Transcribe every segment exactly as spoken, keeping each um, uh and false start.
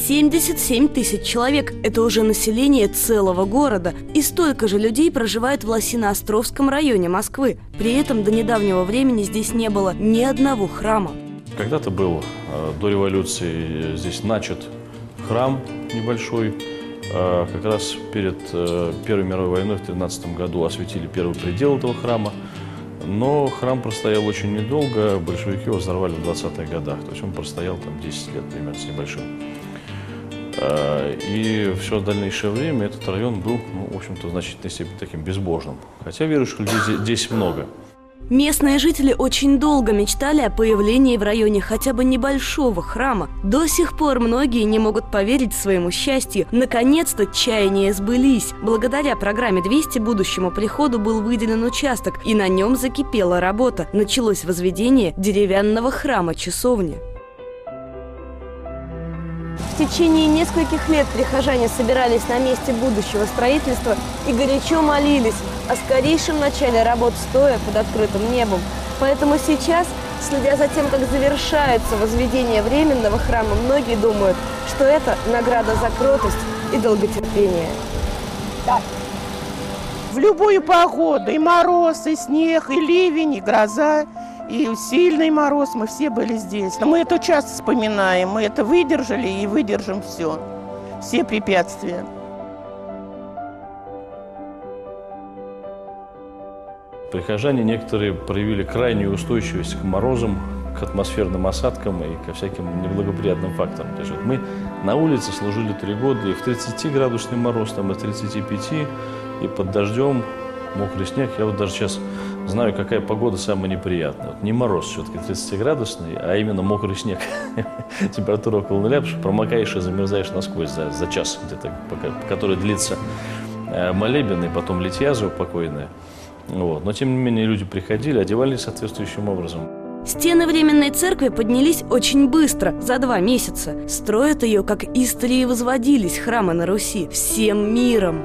семьдесят семь тысяч человек – это уже население целого города. И столько же людей проживает в Лосино-Островском районе Москвы. При этом до недавнего времени здесь не было ни одного храма. Когда-то был, до революции, здесь начат храм небольшой. Как раз перед Первой мировой войной в тринадцатом году осветили первый предел этого храма. Но храм простоял очень недолго, большевики его взорвали в двадцатых годах. То есть он простоял там десять лет примерно с небольшим. И все дальнейшее время этот район был, ну, в общем-то, в значительной степени таким безбожным. Хотя верующих людей здесь много. Местные жители очень долго мечтали о появлении в районе хотя бы небольшого храма. До сих пор многие не могут поверить своему счастью. Наконец-то чаяния сбылись. Благодаря программе двести будущему приходу был выделен участок, и на нем закипела работа. Началось возведение деревянного храма-часовни. В течение нескольких лет прихожане собирались на месте будущего строительства и горячо молились о скорейшем начале работ, стоя под открытым небом. Поэтому сейчас, следя за тем, как завершается возведение временного храма, многие думают, что это награда за кротость и долготерпение. Да. В любую погоду, и мороз, и снег, и ливень, и гроза, и сильный мороз, мы все были здесь. Но мы это часто вспоминаем, мы это выдержали и выдержим все, все препятствия. Прихожане некоторые проявили крайнюю устойчивость к морозам, к атмосферным осадкам и ко всяким неблагоприятным факторам. То есть вот мы на улице служили три года и в тридцатиградусный мороз, там и в тридцати пяти, и под дождем, мокрый снег. Я вот даже сейчас знаю, какая погода самая неприятная. Вот не мороз все-таки тридцатиградусный, а именно мокрый снег. Температура около нуля, потому что промокаешь и замерзаешь насквозь за, за час, где-то, который длится молебен, и потом литья заупокойная. Вот. Но, тем не менее, люди приходили, одевались соответствующим образом. Стены временной церкви поднялись очень быстро, за два месяца. Строят ее, как истории возводились храмы на Руси, всем миром.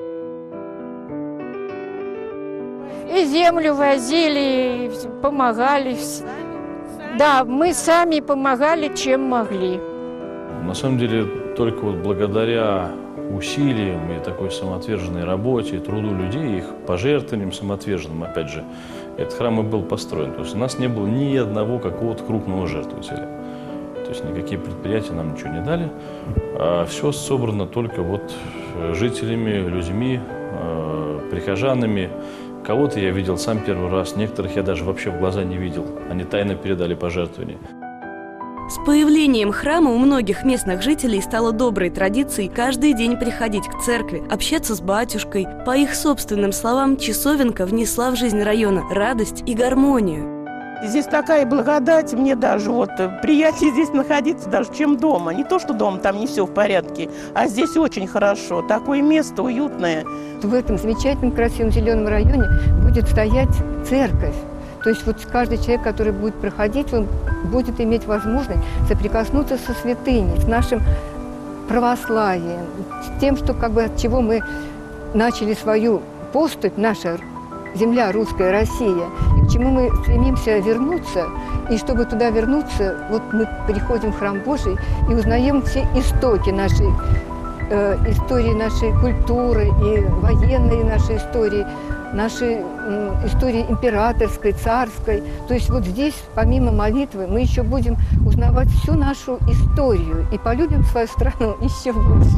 И землю возили, помогали. Да, мы сами помогали, чем могли. На самом деле, только вот благодаря усилиям и такой самоотверженной работе, труду людей, их пожертвованиям самоотверженным, опять же, этот храм и был построен. То есть у нас не было ни одного какого-то крупного жертвователя. То есть никакие предприятия нам ничего не дали. А все собрано только вот жителями, людьми, прихожанами. Кого-то я видел сам первый раз, некоторых я даже вообще в глаза не видел. Они тайно передали пожертвования. С появлением храма у многих местных жителей стало доброй традицией каждый день приходить к церкви, общаться с батюшкой. По их собственным словам, часовенка внесла в жизнь района радость и гармонию. Здесь такая благодать, мне даже вот приятнее здесь находиться, даже чем дома. Не то, что дома там не все в порядке, а здесь очень хорошо. Такое место уютное. В этом замечательном красивом зеленом районе будет стоять церковь. То есть вот каждый человек, который будет проходить, он будет иметь возможность соприкоснуться со святыней, с нашим православием, с тем, что, как бы, от чего мы начали свою поступь, наша земля, русская Россия, и к чему мы стремимся вернуться. И чтобы туда вернуться, вот мы приходим в храм Божий и узнаем все истоки нашей э, истории, нашей культуры и военной нашей истории, нашей э, истории императорской, царской. То есть вот здесь, помимо молитвы, мы еще будем узнавать всю нашу историю и полюбим свою страну еще больше.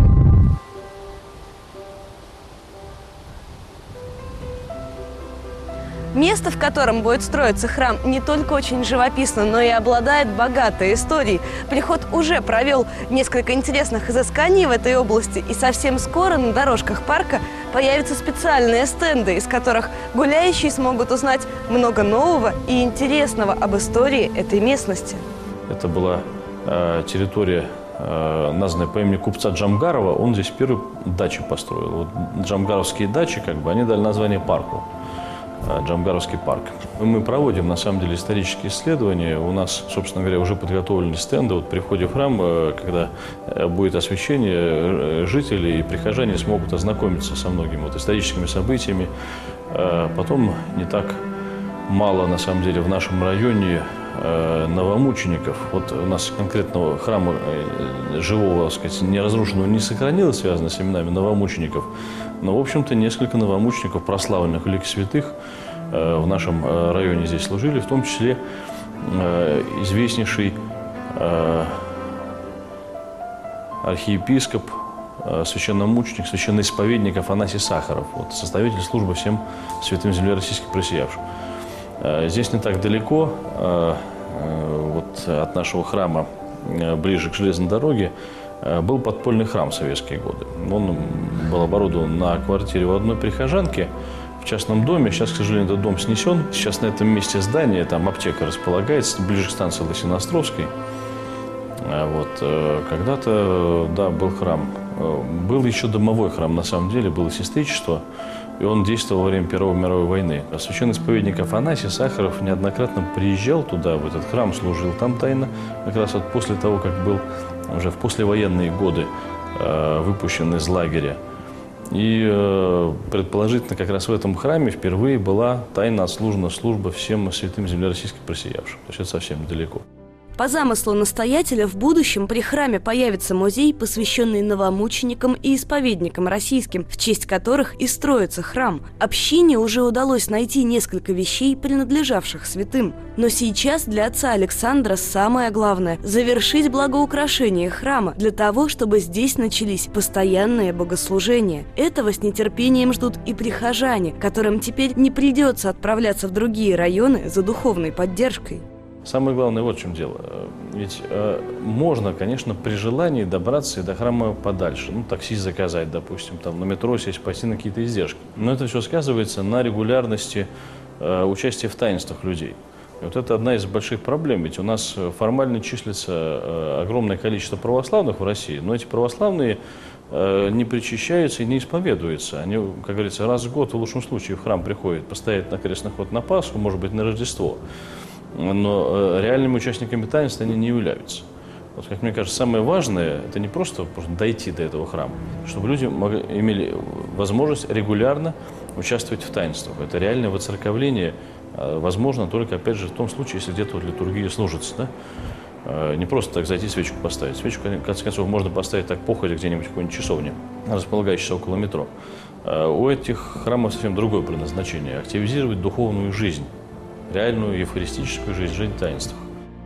Место, в котором будет строиться храм, не только очень живописно, но и обладает богатой историей. Приход уже провел несколько интересных изысканий в этой области, и совсем скоро на дорожках парка появятся специальные стенды, из которых гуляющие смогут узнать много нового и интересного об истории этой местности. Это была э, территория, э, названная по имени купца Джамгарова. Он здесь первую дачу построил. Вот джамгаровские дачи, как бы, они дали название парку. Джамгаровский парк. Мы проводим, на самом деле, исторические исследования. У нас, собственно говоря, уже подготовлены стенды. Вот при входе в храм, когда будет освящение, жители и прихожане смогут ознакомиться со многими вот историческими событиями. Потом не так мало, на самом деле, в нашем районе э, новомучеников, вот у нас конкретного храма э, живого, так сказать, не разрушенного не сохранилось, связано с именами новомучеников, но, в общем-то, несколько новомучеников, прославленных в лике святых, э, в нашем э, районе здесь служили, в том числе э, известнейший э, архиепископ, священномученик, священноисповедник Афанасий Сахаров, вот, составитель службы всем святым земле российской просиявшим. Здесь не так далеко, вот, от нашего храма, ближе к железной дороге, был подпольный храм в советские годы. Он был оборудован на квартире у одной прихожанки в частном доме. Сейчас, к сожалению, этот дом снесен. Сейчас на этом месте здания, там аптека располагается, ближе к станции Лосиноостровской. Вот, когда-то, да, был храм. Был еще домовой храм, на самом деле, было сестричество, и он действовал во время Первой мировой войны. А священный исповедник Афанасий Сахаров неоднократно приезжал туда, в этот храм, служил там тайно, как раз вот после того, как был уже в послевоенные годы э, выпущен из лагеря. И э, предположительно, как раз в этом храме впервые была тайно отслужена служба всем святым земле российской просиявшим. То есть это совсем недалеко. По замыслу настоятеля, в будущем при храме появится музей, посвященный новомученикам и исповедникам российским, в честь которых и строится храм. Общине уже удалось найти несколько вещей, принадлежавших святым. Но сейчас для отца Александра самое главное – завершить благоукрашение храма для того, чтобы здесь начались постоянные богослужения. Этого с нетерпением ждут и прихожане, которым теперь не придется отправляться в другие районы за духовной поддержкой. Самое главное, вот в чем дело. Ведь э, можно, конечно, при желании добраться и до храма подальше. Ну, такси заказать, допустим, там, на метро сесть, пойти на какие-то издержки. Но это все сказывается на регулярности э, участия в таинствах людей. И вот это одна из больших проблем. Ведь у нас формально числится э, огромное количество православных в России, но эти православные э, не причащаются и не исповедуются. Они, как говорится, раз в год, в лучшем случае, в храм приходят постоять на крестный ход на Пасху, может быть, на Рождество. Но реальными участниками таинства они не являются. Вот, как мне кажется, самое важное – это не просто дойти до этого храма, чтобы люди могли, имели возможность регулярно участвовать в таинствах. Это реальное воцерковление возможно только, опять же, в том случае, если где-то вот литургия служится. Да? Не просто так зайти свечку поставить. Свечку, в конце концов, можно поставить так походя где-нибудь в какой-нибудь часовне, располагающейся около метро. У этих храмов совсем другое предназначение – активизировать духовную жизнь, реальную евхаристическую жизнь, жизнь в таинствах.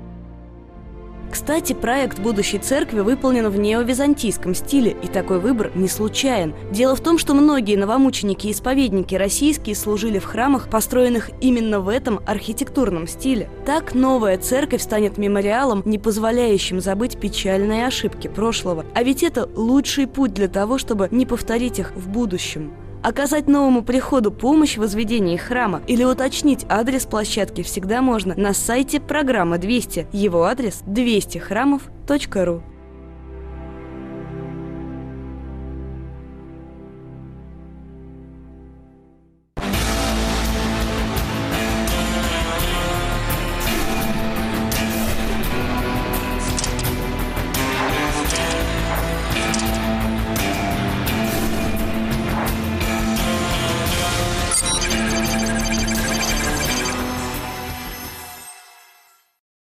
Кстати, проект будущей церкви выполнен в неовизантийском стиле, и такой выбор не случайен. Дело в том, что многие новомученики и исповедники российские служили в храмах, построенных именно в этом архитектурном стиле. Так новая церковь станет мемориалом, не позволяющим забыть печальные ошибки прошлого. А ведь это лучший путь для того, чтобы не повторить их в будущем. Оказать новому приходу помощь в возведении храма или уточнить адрес площадки всегда можно на сайте программы двести. Его адрес двести храмов точка ру.